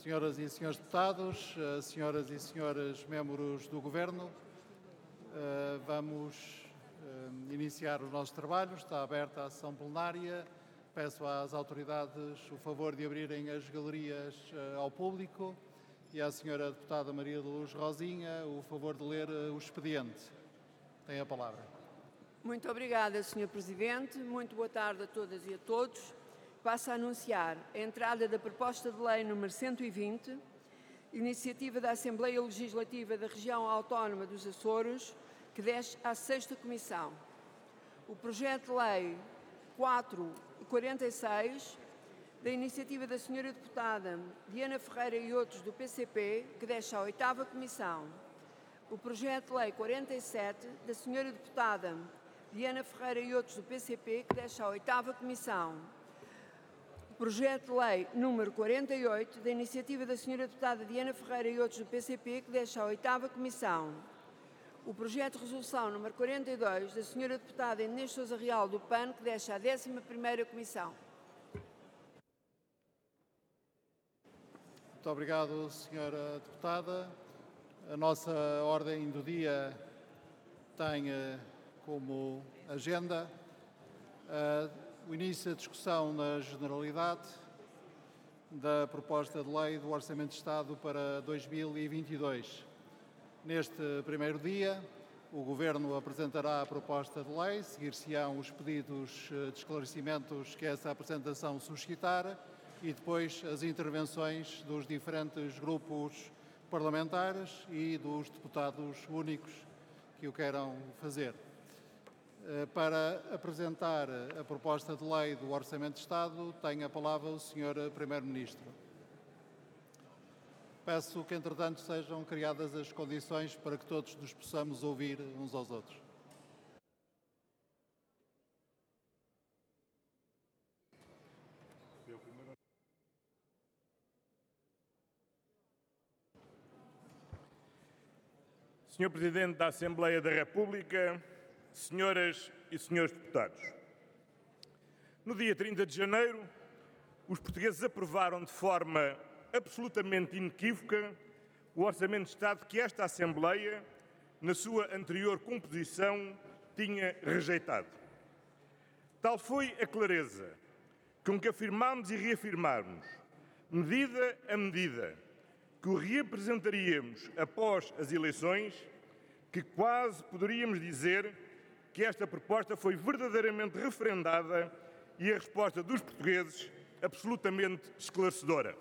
Senhoras e senhores deputados, senhoras e senhores membros do Governo, vamos iniciar os nossos trabalhos. Está aberta a sessão plenária. Peço às autoridades o favor de abrirem as galerias ao público e à senhora deputada Maria de Luz Rosinha o favor de ler o expediente. Tem a palavra. Muito obrigada, Sr. Presidente. Muito boa tarde a todas e a todos. Passo a anunciar a entrada da proposta de lei número 120, iniciativa da Assembleia Legislativa da Região Autónoma dos Açores, que desce à 6ª Comissão. O projeto de lei 446, da iniciativa da Sra. Deputada Diana Ferreira e outros do PCP, que desce à 8ª Comissão. O projeto de lei 47, da Sra. Deputada Diana Ferreira e outros do PCP, que desce à 8ª Comissão. O projeto de lei número 48, da iniciativa da Sra. Deputada Diana Ferreira e outros do PCP, que desce à 8ª Comissão. O projeto de resolução número 42, da Sra. Deputada Inês Sousa Real do PAN, que desce à 11ª Comissão. Muito obrigado, Sra. Deputada. A nossa ordem do dia tem como agenda o início da discussão na generalidade da proposta de lei do Orçamento de Estado para 2022. Neste primeiro dia, o Governo apresentará a proposta de lei, seguir-se-ão os pedidos de esclarecimentos que essa apresentação suscitar e depois as intervenções dos diferentes grupos parlamentares e dos deputados únicos que o queiram fazer. Para apresentar a proposta de lei do Orçamento de Estado, tem a palavra o Sr. Primeiro-Ministro. Peço que, entretanto, sejam criadas as condições para que todos nos possamos ouvir uns aos outros. Sr. Presidente da Assembleia da República, senhoras e senhores deputados, no dia 30 de janeiro, os portugueses aprovaram de forma absolutamente inequívoca o Orçamento de Estado que esta Assembleia, na sua anterior composição, tinha rejeitado. Tal foi a clareza com que afirmámos e reafirmámos, medida a medida, que o reapresentaríamos após as eleições, que quase poderíamos dizer que esta proposta foi verdadeiramente referendada e a resposta dos portugueses absolutamente esclarecedora.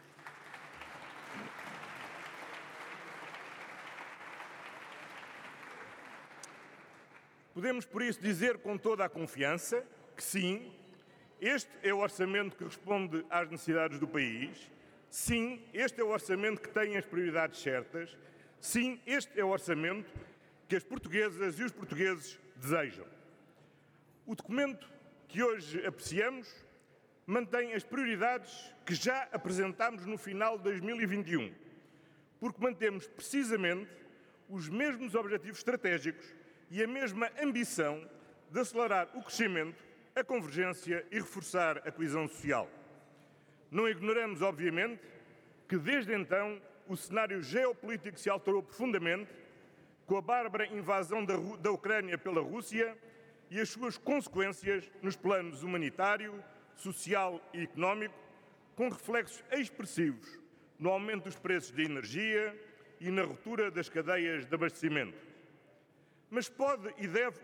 Podemos, por isso, dizer com toda a confiança que sim, este é o orçamento que responde às necessidades do país, sim, este é o orçamento que tem as prioridades certas, sim, este é o orçamento que as portuguesas e os portugueses desejam. O documento que hoje apreciamos mantém as prioridades que já apresentámos no final de 2021, porque mantemos precisamente os mesmos objetivos estratégicos e a mesma ambição de acelerar o crescimento, a convergência e reforçar a coesão social. Não ignoramos, obviamente, que desde então o cenário geopolítico se alterou profundamente com a bárbara invasão da Ucrânia pela Rússia e as suas consequências nos planos humanitário, social e económico, com reflexos expressivos no aumento dos preços de energia e na ruptura das cadeias de abastecimento. Mas pode e deve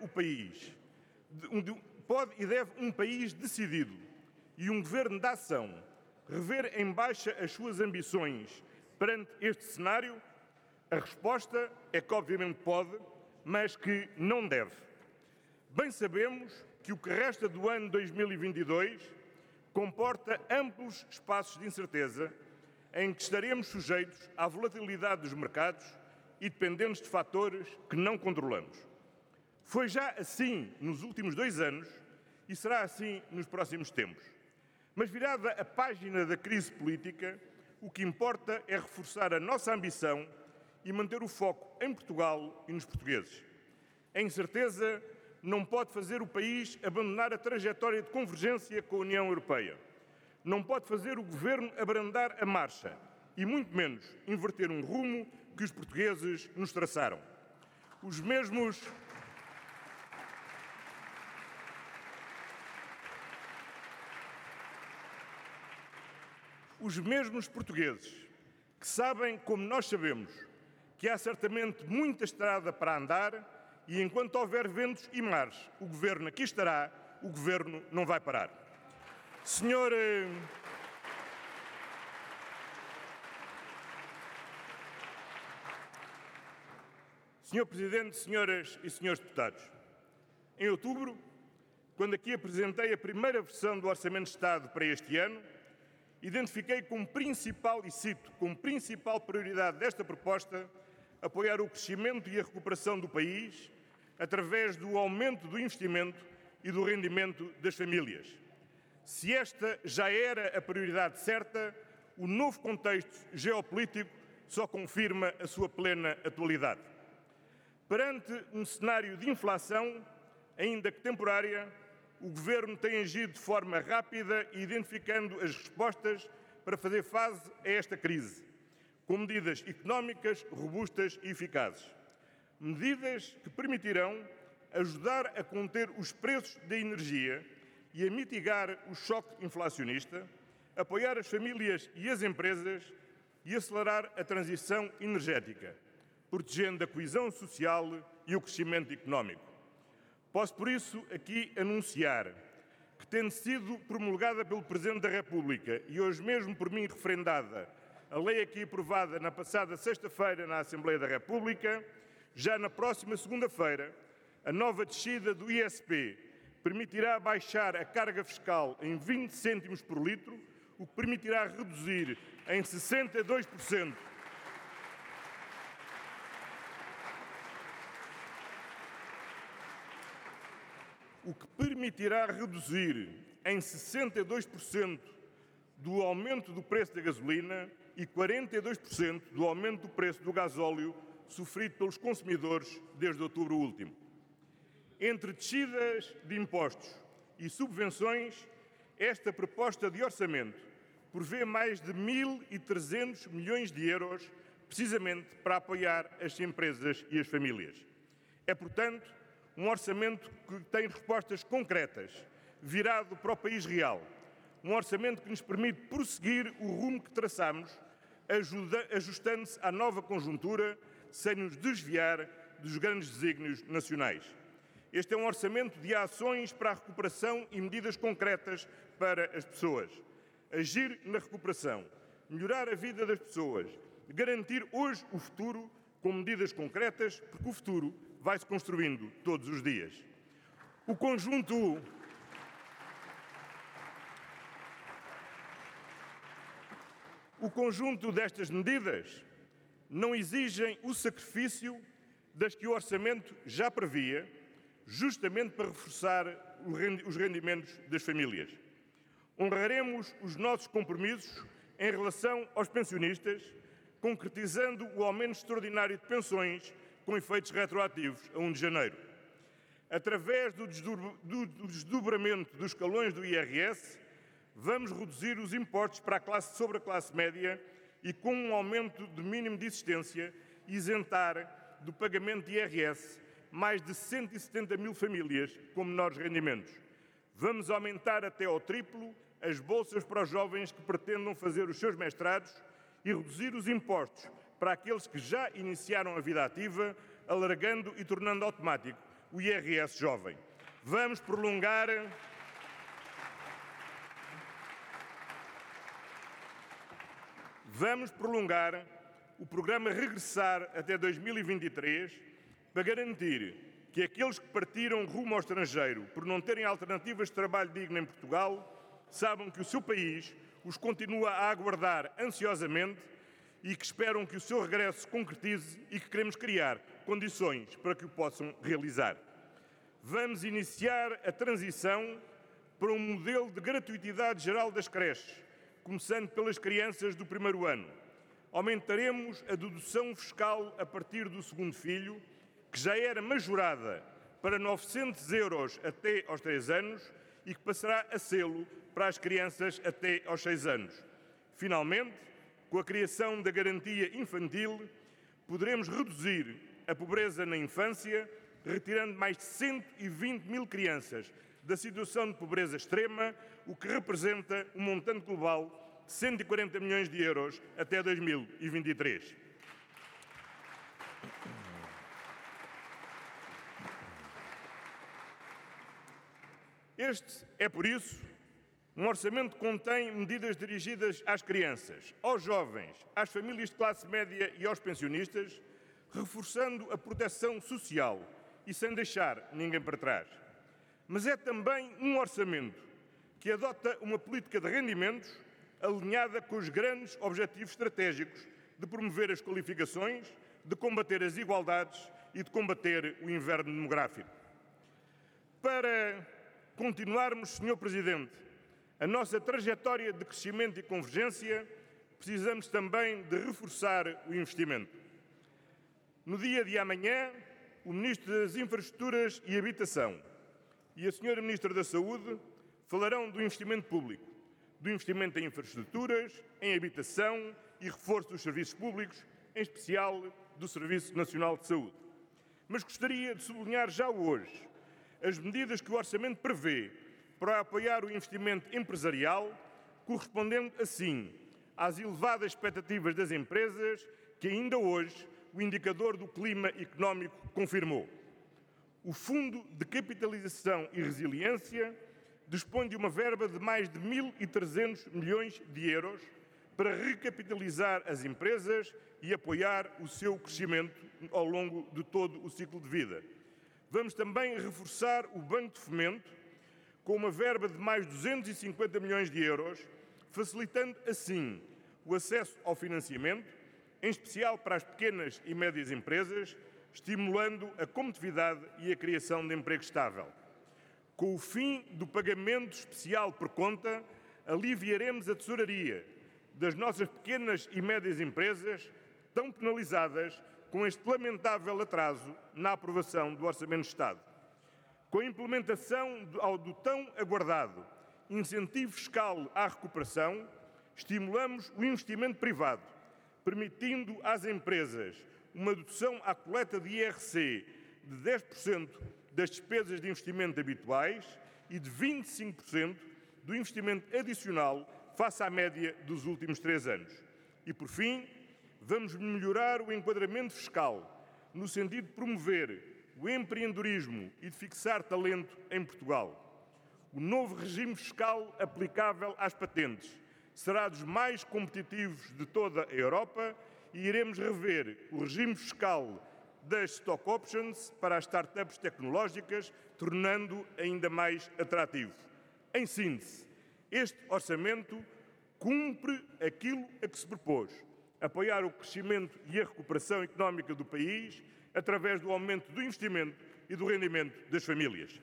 um país decidido e um governo de ação rever em baixa as suas ambições perante este cenário? A resposta é que obviamente pode, mas que não deve. Bem sabemos que o que resta do ano 2022 comporta amplos espaços de incerteza em que estaremos sujeitos à volatilidade dos mercados e dependentes de fatores que não controlamos. Foi já assim nos últimos 2 anos e será assim nos próximos tempos. Mas virada a página da crise política, o que importa é reforçar a nossa ambição e manter o foco em Portugal e nos portugueses. A incerteza não pode fazer o país abandonar a trajetória de convergência com a União Europeia. Não pode fazer o Governo abrandar a marcha e muito menos inverter um rumo que os portugueses nos traçaram. Os mesmos portugueses que sabem, como nós sabemos, que há certamente muita estrada para andar e enquanto houver ventos e mares, o Governo aqui estará, o Governo não vai parar. Senhor Presidente, senhoras e senhores deputados, em outubro, quando aqui apresentei a primeira versão do Orçamento de Estado para este ano, identifiquei como principal, e cito, como principal prioridade desta proposta, apoiar o crescimento e a recuperação do país através do aumento do investimento e do rendimento das famílias. Se esta já era a prioridade certa, o novo contexto geopolítico só confirma a sua plena atualidade. Perante um cenário de inflação, ainda que temporária, o Governo tem agido de forma rápida e identificando as respostas para fazer face a esta crise, com medidas económicas robustas e eficazes. Medidas que permitirão ajudar a conter os preços da energia e a mitigar o choque inflacionista, apoiar as famílias e as empresas e acelerar a transição energética, protegendo a coesão social e o crescimento económico. Posso, por isso, aqui anunciar que, tendo sido promulgada pelo Presidente da República e hoje mesmo por mim referendada, a lei aqui aprovada na passada sexta-feira na Assembleia da República, já na próxima segunda-feira, a nova descida do ISP permitirá baixar a carga fiscal em 20 cêntimos por litro, o que permitirá reduzir em 62% do aumento do preço da gasolina e 42% do aumento do preço do gasóleo sofrido pelos consumidores desde outubro último. Entre descidas de impostos e subvenções, esta proposta de orçamento prevê mais de 1.300 milhões de euros precisamente para apoiar as empresas e as famílias. É, portanto, um orçamento que tem respostas concretas, virado para o país real. Um orçamento que nos permite prosseguir o rumo que traçamos, ajustando-se à nova conjuntura, sem nos desviar dos grandes desígnios nacionais. Este é um orçamento de ações para a recuperação e medidas concretas para as pessoas. Agir na recuperação, melhorar a vida das pessoas, garantir hoje o futuro com medidas concretas, porque o futuro vai-se construindo todos os dias. O conjunto destas medidas não exigem o sacrifício das que o orçamento já previa, justamente para reforçar os rendimentos das famílias. Honraremos os nossos compromissos em relação aos pensionistas, concretizando o aumento extraordinário de pensões com efeitos retroativos a 1 de janeiro. Através do desdobramento dos escalões do IRS, vamos reduzir os impostos sobre a classe média e, com um aumento do mínimo de existência, isentar do pagamento de IRS mais de 170 mil famílias com menores rendimentos. Vamos aumentar até ao triplo as bolsas para os jovens que pretendam fazer os seus mestrados e reduzir os impostos para aqueles que já iniciaram a vida ativa, alargando e tornando automático o IRS jovem. Vamos prolongar o programa Regressar até 2023 para garantir que aqueles que partiram rumo ao estrangeiro por não terem alternativas de trabalho digno em Portugal saibam que o seu país os continua a aguardar ansiosamente e que esperam que o seu regresso se concretize e que queremos criar condições para que o possam realizar. Vamos iniciar a transição para um modelo de gratuitidade geral das creches, começando pelas crianças do primeiro ano. Aumentaremos a dedução fiscal a partir do segundo filho, que já era majorada para 900 euros até aos 3 anos e que passará a sê-lo para as crianças até aos 6 anos. Finalmente, com a criação da garantia infantil, poderemos reduzir a pobreza na infância, retirando mais de 120 mil crianças da situação de pobreza extrema, o que representa um montante global de 140 milhões de euros até 2023. Este é, por isso, um orçamento que contém medidas dirigidas às crianças, aos jovens, às famílias de classe média e aos pensionistas, reforçando a proteção social e sem deixar ninguém para trás. Mas é também um orçamento que adota uma política de rendimentos alinhada com os grandes objetivos estratégicos de promover as qualificações, de combater as desigualdades e de combater o inverno demográfico. Para continuarmos, Sr. Presidente, a nossa trajetória de crescimento e convergência, precisamos também de reforçar o investimento. No dia de amanhã, o Ministro das Infraestruturas e Habitação e a Sra. Ministra da Saúde falarão do investimento público, do investimento em infraestruturas, em habitação e reforço dos serviços públicos, em especial do Serviço Nacional de Saúde. Mas gostaria de sublinhar já hoje as medidas que o Orçamento prevê para apoiar o investimento empresarial, correspondendo assim às elevadas expectativas das empresas que ainda hoje o indicador do clima económico confirmou. O Fundo de Capitalização e Resiliência dispõe de uma verba de mais de 1.300 milhões de euros para recapitalizar as empresas e apoiar o seu crescimento ao longo de todo o ciclo de vida. Vamos também reforçar o Banco de Fomento com uma verba de mais de 250 milhões de euros, facilitando assim o acesso ao financiamento, em especial para as pequenas e médias empresas, estimulando a competitividade e a criação de emprego estável. Com o fim do pagamento especial por conta, aliviaremos a tesouraria das nossas pequenas e médias empresas, tão penalizadas com este lamentável atraso na aprovação do Orçamento de Estado. Com a implementação do tão aguardado incentivo fiscal à recuperação, estimulamos o investimento privado, permitindo às empresas uma dedução à coleta de IRC de 10% das despesas de investimento habituais e de 25% do investimento adicional face à média dos últimos 3 anos. E, por fim, vamos melhorar o enquadramento fiscal no sentido de promover o empreendedorismo e de fixar talento em Portugal. O novo regime fiscal aplicável às patentes será dos mais competitivos de toda a Europa e iremos rever o regime fiscal das stock options para as startups tecnológicas, tornando-o ainda mais atrativo. Em síntese, este orçamento cumpre aquilo a que se propôs: apoiar o crescimento e a recuperação económica do país através do aumento do investimento e do rendimento das famílias.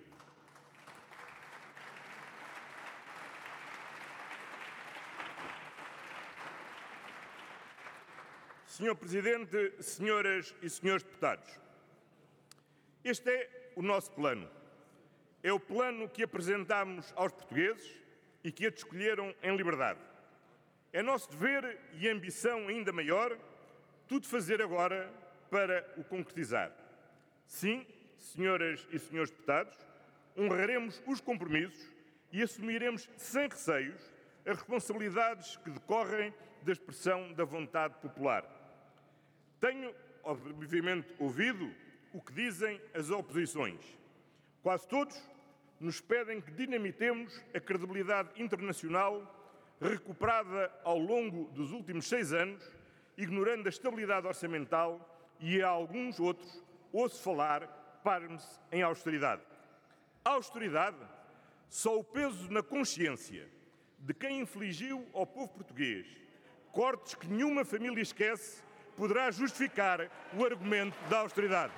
Senhor Presidente, senhoras e senhores deputados, este é o nosso plano. É o plano que apresentamos aos portugueses e que este escolheram em liberdade. É nosso dever e ambição ainda maior tudo fazer agora para o concretizar. Sim, senhoras e senhores deputados, honraremos os compromissos e assumiremos sem receios as responsabilidades que decorrem da expressão da vontade popular. Tenho, obviamente, ouvido o que dizem as oposições. Quase todos nos pedem que dinamitemos a credibilidade internacional recuperada ao longo dos últimos 6 anos, ignorando a estabilidade orçamental, e a alguns outros ouço falar, pasme-se, em austeridade. A austeridade, só o peso na consciência de quem infligiu ao povo português cortes que nenhuma família esquece, poderá justificar o argumento da austeridade.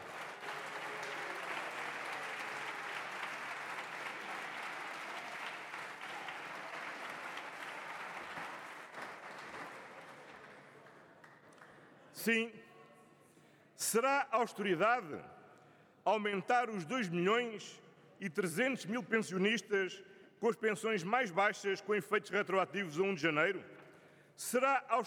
Sim, será austeridade aumentar os 2.300.000 pensionistas com as pensões mais baixas com efeitos retroativos a 1 de janeiro? Será austeridade